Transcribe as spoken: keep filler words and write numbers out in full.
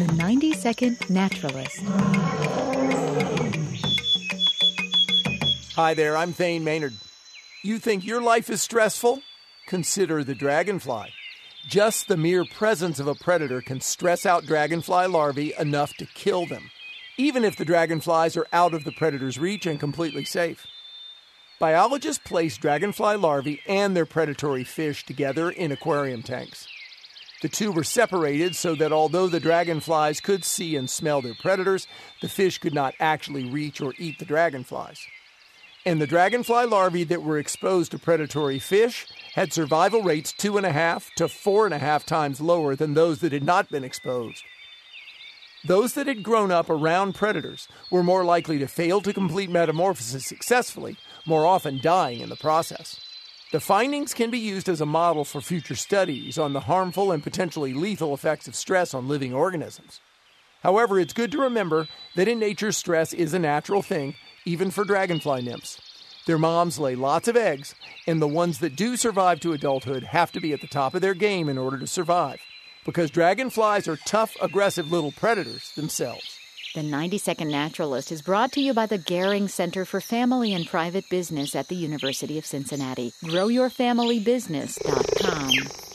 The ninety second Naturalist. Hi there, I'm Thane Maynard. You think your life is stressful? Consider the dragonfly. Just the mere presence of a predator can stress out dragonfly larvae enough to kill them, even if the dragonflies are out of the predator's reach and completely safe. Biologists place dragonfly larvae and their predatory fish together in aquarium tanks. The two were separated so that although the dragonflies could see and smell their predators, the fish could not actually reach or eat the dragonflies. And the dragonfly larvae that were exposed to predatory fish had survival rates two and a half to four and a half times lower than those that had not been exposed. Those that had grown up around predators were more likely to fail to complete metamorphosis successfully, more often dying in the process. The findings can be used as a model for future studies on the harmful and potentially lethal effects of stress on living organisms. However, it's good to remember that in nature, stress is a natural thing, even for dragonfly nymphs. Their moms lay lots of eggs, and the ones that do survive to adulthood have to be at the top of their game in order to survive, because dragonflies are tough, aggressive little predators themselves. The ninety second Naturalist is brought to you by the Gehring Center for Family and Private Business at the University of Cincinnati. grow your family business dot com.